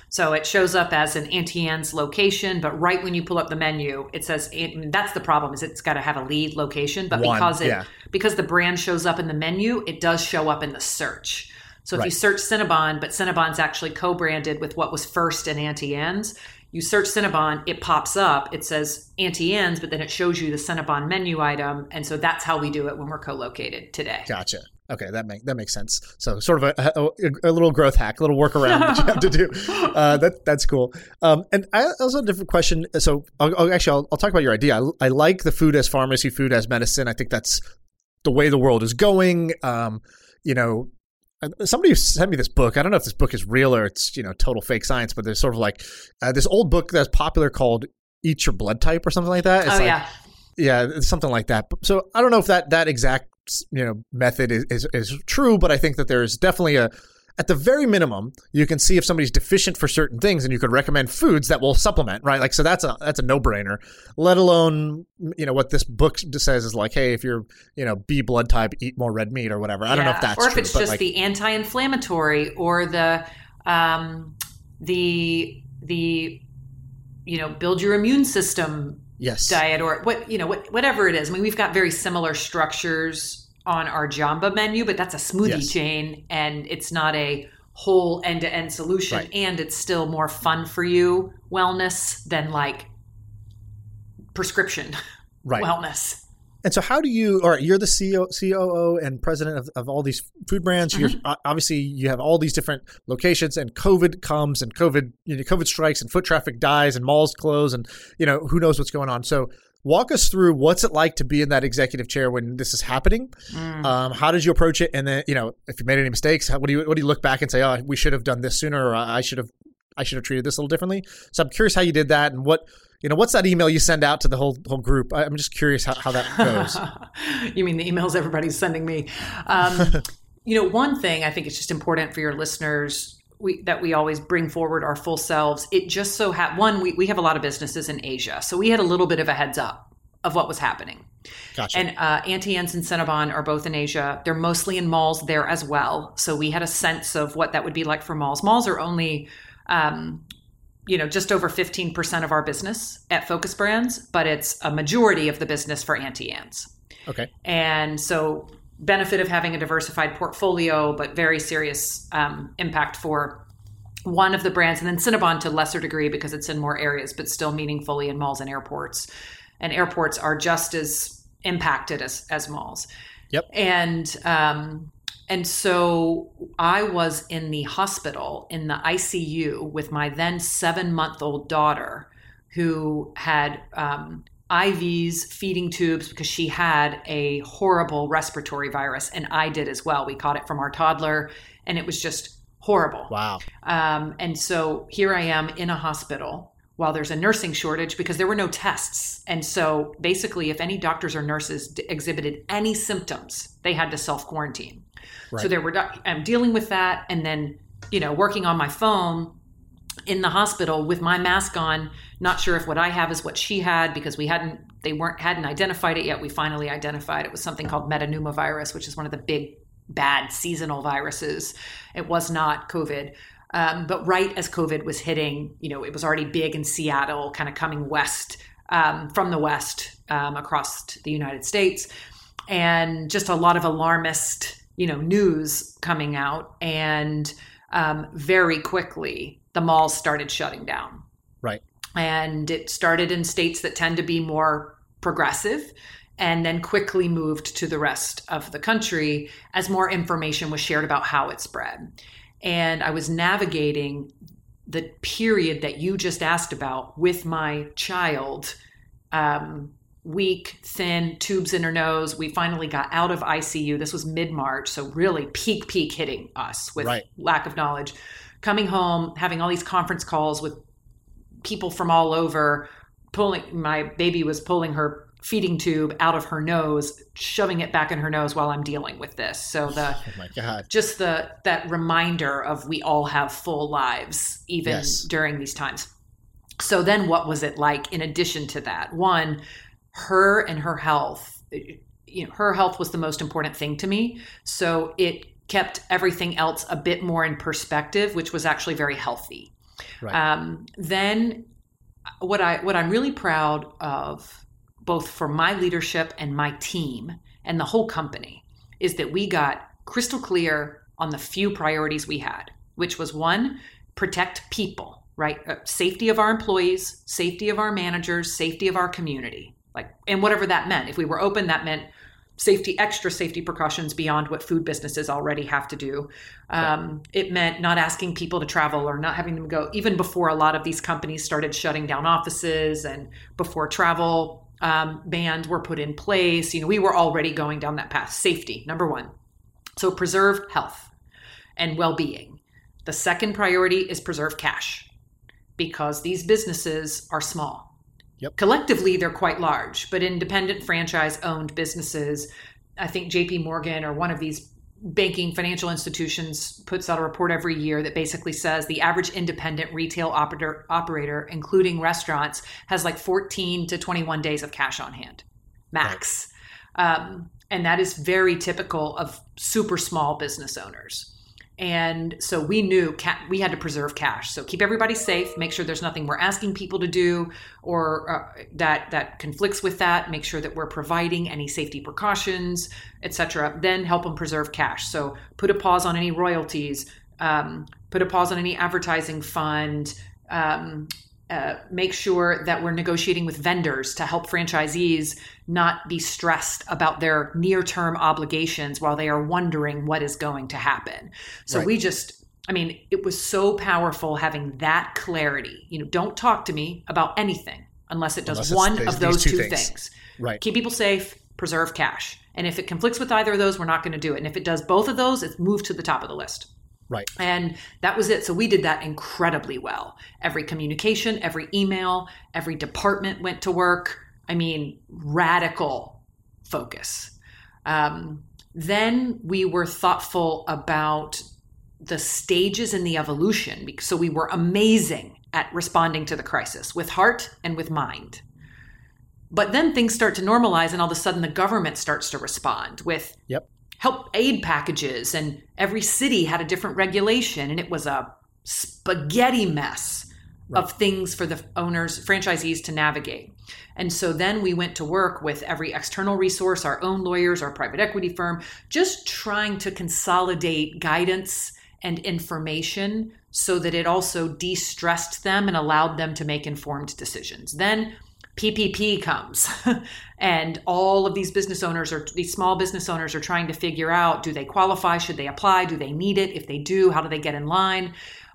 Speaker 3: So it shows up as an Auntie Anne's location, but right when you pull up the menu, it says, and that's the problem, is it's got to have a lead location. But
Speaker 2: One,
Speaker 3: because it
Speaker 2: yeah.
Speaker 3: because the brand shows up in the menu, it does show up in the search. So if
Speaker 2: Right.
Speaker 3: you search Cinnabon, but Cinnabon's actually co-branded with what was first in Auntie Anne's, you search Cinnabon, it pops up, it says Auntie Anne's, but then it shows you the Cinnabon menu item. And so that's how we do it when we're co-located today.
Speaker 2: Gotcha. Okay, that make that makes sense. So sort of a, a, a little growth hack, a little workaround that you have to do. Uh, that that's cool. Um, and I also have a different question. So I'll, I'll, actually, I'll, I'll talk about your idea. I, I like the food as pharmacy, food as medicine. I think that's the way the world is going. Um, you know, somebody sent me this book. I don't know if this book is real or it's, you know, total fake science, but there's sort of like uh, this old book that's popular called Eat Your Blood Type or something like that. It's
Speaker 3: oh,
Speaker 2: like,
Speaker 3: yeah.
Speaker 2: Yeah, it's something like that. So I don't know if that that exact, you know, method is, is, is true, but I think that there's definitely a, at the very minimum, you can see if somebody's deficient for certain things and you could recommend foods that will supplement, right? Like, so that's a, that's a no-brainer, let alone, you know, what this book says is like, hey, if you're, you know, B blood type, eat more red meat or whatever. I don't know if that's
Speaker 3: true. Or if
Speaker 2: true,
Speaker 3: it's
Speaker 2: but
Speaker 3: just
Speaker 2: like,
Speaker 3: the anti-inflammatory or the, um, the, the, you know, build your immune system
Speaker 2: yes.
Speaker 3: diet or what, you know, what, whatever it is. I mean, we've got very similar structures on our Jamba menu, but that's a smoothie
Speaker 2: Yes.
Speaker 3: chain and it's not a whole end-to-end solution.
Speaker 2: Right.
Speaker 3: And it's still more fun for you wellness than like prescription
Speaker 2: Right.
Speaker 3: wellness.
Speaker 2: And so how do you, or you're the C O O and president of, of all these food brands.
Speaker 3: Mm-hmm.
Speaker 2: You're obviously, you have all these different locations and COVID comes and COVID, you know, COVID strikes and foot traffic dies and malls close and, you know, who knows what's going on. So walk us through what's it like to be in that executive chair when this is happening.
Speaker 3: Mm.
Speaker 2: Um, how did you approach it? And then, you know, if you made any mistakes, how, what do you, what do you look back and say, oh, we should have done this sooner, or I should have, I should have treated this a little differently. So I'm curious how you did that and what, you know, what's that email you send out to the whole whole group? I- I'm just curious how, how that goes.
Speaker 3: You mean the emails everybody's sending me? Um, you know, one thing I think it's just important for your listeners we, that we always bring forward our full selves. It just so ha- one, we, we have a lot of businesses in Asia. So we had a little bit of a heads up of what was happening.
Speaker 2: Gotcha.
Speaker 3: And uh, Auntie Anne's and Cinnabon are both in Asia. They're mostly in malls there as well. So we had a sense of what that would be like for malls. Malls are only... Um, you know, just over fifteen percent of our business at Focus Brands, but it's a majority of the business for Auntie Anne's.
Speaker 2: Okay.
Speaker 3: And so benefit of having a diversified portfolio, but very serious um, impact for one of the brands. And then Cinnabon to a lesser degree because it's in more areas, but still meaningfully in malls and airports. And airports are just as impacted as, as malls.
Speaker 2: Yep.
Speaker 3: And, um, And so I was in the hospital in the I C U with my then seven-month-old daughter who had um, I Vs, feeding tubes, because she had a horrible respiratory virus, and I did as well. We caught it from our toddler, and it was just horrible.
Speaker 2: Wow.
Speaker 3: Um, and so here I am in a hospital while there's a nursing shortage because there were no tests. And so basically, if any doctors or nurses d- exhibited any symptoms, they had to self-quarantine.
Speaker 2: Right.
Speaker 3: So there were, doc- I'm dealing with that. And then, you know, working on my phone in the hospital with my mask on, not sure if what I have is what she had because we hadn't, they weren't, hadn't identified it yet. We finally identified it was something called metapneumovirus, which is one of the big, bad seasonal viruses. It was not COVID. Um, but right as COVID was hitting, you know, it was already big in Seattle, kind of coming west um, from the west um, across the United States. And just a lot of alarmist, you know, news coming out. And um, very quickly, the malls started shutting down.
Speaker 2: Right.
Speaker 3: And it started in states that tend to be more progressive and then quickly moved to the rest of the country as more information was shared about how it spread. And I was navigating the period that you just asked about with my child, um, weak, thin, tubes in her nose. We finally got out of I C U. This was mid-March, so really peak, peak hitting us with
Speaker 2: Right.
Speaker 3: lack of knowledge. Coming home, having all these conference calls with people from all over, pulling, my baby was pulling her feeding tube out of her nose, shoving it back in her nose while I'm dealing with this. So the
Speaker 2: Oh my God.
Speaker 3: just the that reminder of we all have full lives even
Speaker 2: Yes.
Speaker 3: during these times. So then what was it like in addition to that? One, her and her health, you know, her health was the most important thing to me. So it kept everything else a bit more in perspective, which was actually very healthy.
Speaker 2: Right.
Speaker 3: Um, then what I what I'm really proud of, both for my leadership and my team and the whole company, is that we got crystal clear on the few priorities we had, which was one, protect people, right? Uh, safety of our employees, safety of our managers, safety of our community, like, and whatever that meant. If we were open, that meant safety, extra safety precautions beyond what food businesses already have to do. Um, right. It meant not asking people to travel or not having them go, even before a lot of these companies started shutting down offices and before travel um, bans were put in place. You know, we were already going down that path. Safety, number one. So preserve health and well-being. The second priority is preserve cash, because these businesses are small.
Speaker 2: Yep.
Speaker 3: Collectively, they're quite large, but independent franchise-owned businesses, I think J P Morgan or one of these banking financial institutions puts out a report every year that basically says the average independent retail operator, operator, including restaurants, has like fourteen to twenty-one days of cash on hand, max. Right. Um, and that is very typical of super small business owners. And so we knew ca- we had to preserve cash. So keep everybody safe, make sure there's nothing we're asking people to do or uh, that that conflicts with that, make sure that we're providing any safety precautions, et cetera. Then help them preserve cash. So put a pause on any royalties, um, put a pause on any advertising fund, um, uh, make sure that we're negotiating with vendors to help franchisees not be stressed about their near-term obligations while they are wondering what is going to happen. So
Speaker 2: right.
Speaker 3: we just, I mean, it was so powerful having that clarity. You know, don't talk to me about anything unless it does unless one of those two, two things. things.
Speaker 2: Right.
Speaker 3: Keep people safe, preserve cash. And if it conflicts with either of those, we're not going to do it. And if it does both of those, it's moved to the top of the list.
Speaker 2: Right.
Speaker 3: And that was it. So we did that incredibly well. Every communication, every email, every department went to work. I mean, radical focus. Um, then we were thoughtful about the stages in the evolution. So we were amazing at responding to the crisis with heart and with mind. But then things start to normalize, and all of a sudden the government starts to respond with
Speaker 2: yep.
Speaker 3: help aid packages, and every city had a different regulation, and it was a spaghetti mess right. of things for the owners, franchisees to navigate. And so then we went to work with every external resource, our own lawyers, our private equity firm, just trying to consolidate guidance and information so that it also de-stressed them and allowed them to make informed decisions. Then P P P comes and all of these business owners or these small business owners are trying to figure out, do they qualify? Should they apply? Do they need it? If they do, how do they get in line?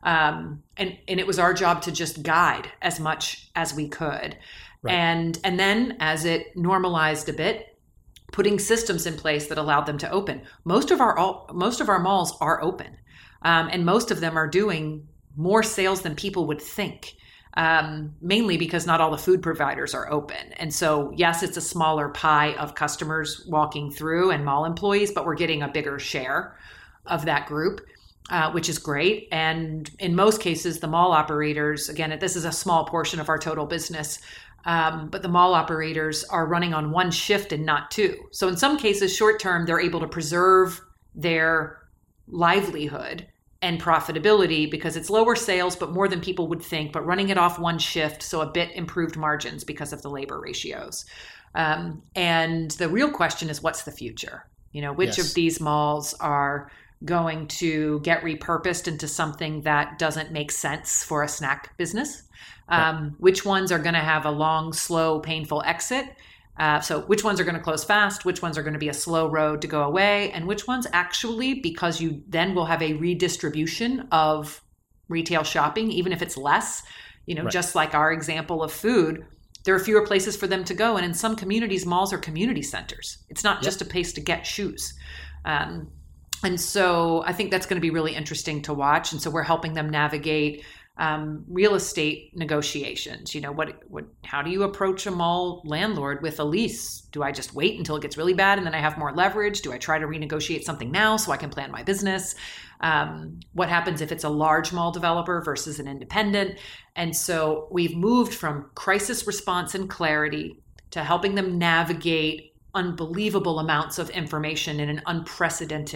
Speaker 3: Um, and, and it was our job to just guide as much as we could. Right. And, and then as it normalized a bit, putting systems in place that allowed them to open. Most of our, all, most of our malls are open. Um, and most of them are doing more sales than people would think. Um, mainly because not all the food providers are open. And so, yes, it's a smaller pie of customers walking through and mall employees, but we're getting a bigger share of that group, uh, which is great. And in most cases, the mall operators, again, this is a small portion of our total business, um, but the mall operators are running on one shift and not two. So in some cases, short term, they're able to preserve their livelihood and profitability because it's lower sales, but more than people would think, but running it off one shift. So a bit improved margins because of the labor ratios. Um, and the real question is, what's the future? You know, which yes. of these malls are going to get repurposed into something that doesn't make sense for a snack business? Um, right. Which ones are going to have a long, slow, painful exit? Uh, so which ones are going to close fast, which ones are going to be a slow road to go away, and which ones actually, because you then will have a redistribution of retail shopping, even if it's less, you know, right. just like our example of food, there are fewer places for them to go. And in some communities, malls are community centers. It's not yep. just a place to get shoes. Um, and so I think that's going to be really interesting to watch. And so we're helping them navigate Um, real estate negotiations. You know, what, what, how do you approach a mall landlord with a lease? Do I just wait until it gets really bad and then I have more leverage? Do I try to renegotiate something now so I can plan my business? Um, what happens if it's a large mall developer versus an independent? And so we've moved from crisis response and clarity to helping them navigate unbelievable amounts of information in an unprecedented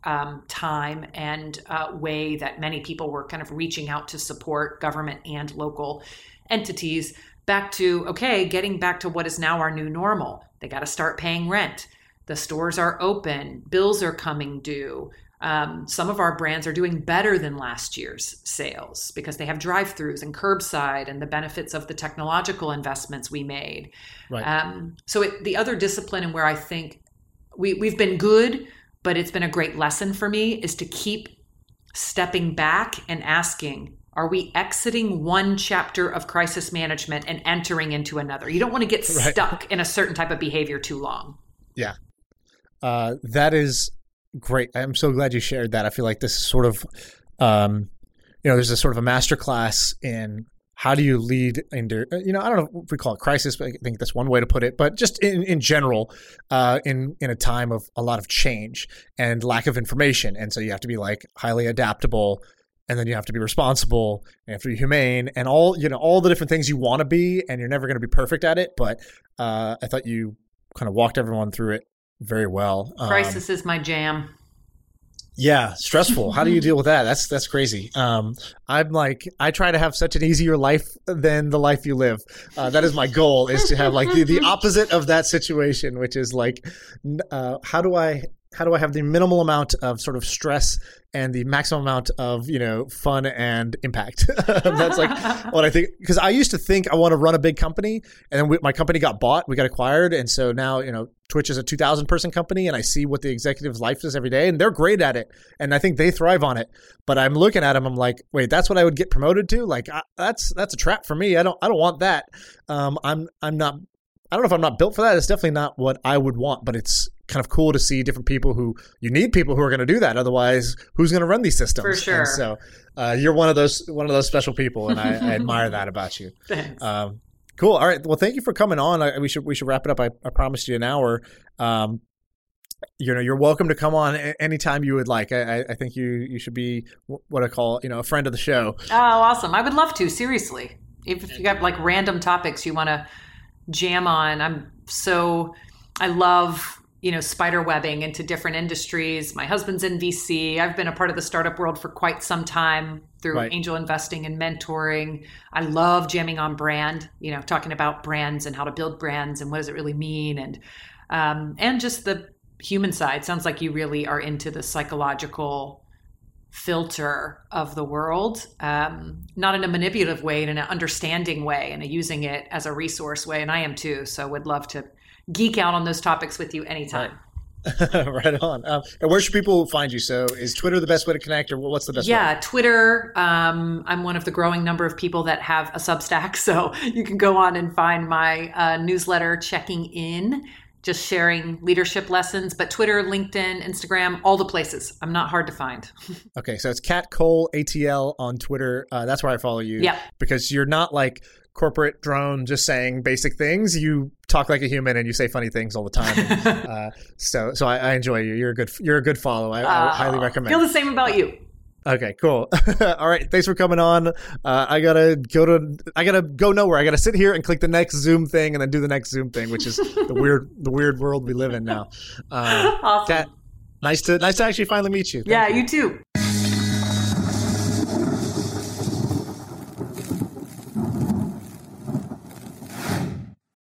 Speaker 3: um, time and uh, way that many people were kind of reaching out to support government and local entities, back to, okay, getting back to what is now our new normal. They got to start paying rent. The stores are open. Bills are coming due. Um, some of our brands are doing better than last year's sales because they have drive-thrus and curbside and the benefits of the technological investments we made.
Speaker 2: Right.
Speaker 3: Um, so it, the other discipline and where I think we, we've been good, but it's been a great lesson for me, is to keep stepping back and asking, are we exiting one chapter of crisis management and entering into another? You don't want to get
Speaker 2: Right.
Speaker 3: stuck in a certain type of behavior too long.
Speaker 2: Yeah. Uh, that is great. I'm so glad you shared that. I feel like this is sort of, um, you know, there's a sort of a masterclass in how do you lead into, you know, I don't know if we call it crisis, but I think that's one way to put it, but just in, in general, uh, in, in a time of a lot of change and lack of information. And so you have to be like highly adaptable, and then you have to be responsible, and you have to be humane, and all, you know, all the different things you want to be, and you're never going to be perfect at it. But uh, I thought you kind of walked everyone through it very well. Um,
Speaker 3: Crisis is my jam.
Speaker 2: Yeah, stressful. How do you deal with that? That's that's crazy. Um, I'm like, I try to have such an easier life than the life you live. Uh, that is my goal, is to have like the, the opposite of that situation, which is like, uh, how do I how do I have the minimal amount of sort of stress and the maximum amount of, you know, fun and impact? That's like what I think. Because I used to think I want to run a big company, and then we, my company got bought, we got acquired, and so now, you know, Twitch is a two thousand person company, and I see what the executive's life is every day, and they're great at it, and I think they thrive on it. But I'm looking at them, I'm like, wait, that's what I would get promoted to? Like, I, that's that's a trap for me. I don't I don't want that. Um, I'm I'm not. I don't know if I'm not built for that. It's definitely not what I would want, but it's kind of cool to see different people who, you need people who are going to do that. Otherwise, who's going to run these systems?
Speaker 3: For sure.
Speaker 2: And so uh, you're one of those one of those special people, and I, I admire that about you.
Speaker 3: Thanks.
Speaker 2: Um, cool. All right. Well, thank you for coming on. I, we should we should wrap it up. I, I promised you an hour. Um, you know, you're welcome to come on a- anytime you would like. I, I think you you should be what I call, you know, a friend of the show.
Speaker 3: Oh, awesome. I would love to, seriously. If, if you got like random topics you want to jam on, I'm so, I love, you know, spider webbing into different industries. My husband's in V C. I've been a part of the startup world for quite some time through
Speaker 2: Right.
Speaker 3: angel investing and mentoring. I love jamming on brand, you know, talking about brands and how to build brands and what does it really mean. And, um, and just the human side. Sounds like you really are into the psychological filter of the world, um, not in a manipulative way, in an understanding way, and a using it as a resource way. And I am too. So would love to geek out on those topics with you anytime.
Speaker 2: Right on. Um, and where should people find you? So is Twitter the best way to connect, or what's the best
Speaker 3: Yeah,
Speaker 2: way?
Speaker 3: Twitter. Um, I'm one of the growing number of people that have a Substack. So you can go on and find my uh, newsletter, Checking In, just sharing leadership lessons. But Twitter, LinkedIn, Instagram, all the places. I'm not hard to find.
Speaker 2: Okay, so it's Kat Cole A T L on Twitter. Uh, that's where I follow you.
Speaker 3: Yeah.
Speaker 2: Because you're not like corporate drone just saying basic things. You talk like a human and you say funny things all the time. And, uh, so so I, I enjoy you. You're a good you're a good follow. I, I
Speaker 3: Uh,
Speaker 2: highly recommend.
Speaker 3: Feel the same about you.
Speaker 2: Okay, cool. All right, thanks for coming on. Uh, I gotta go to I gotta go nowhere. I gotta sit here and click the next Zoom thing and then do the next Zoom thing, which is the weird the weird world we live in now. Uh,
Speaker 3: Awesome.
Speaker 2: Kat, nice to nice to actually finally meet you. Thank
Speaker 3: Yeah,
Speaker 2: you.
Speaker 3: you too.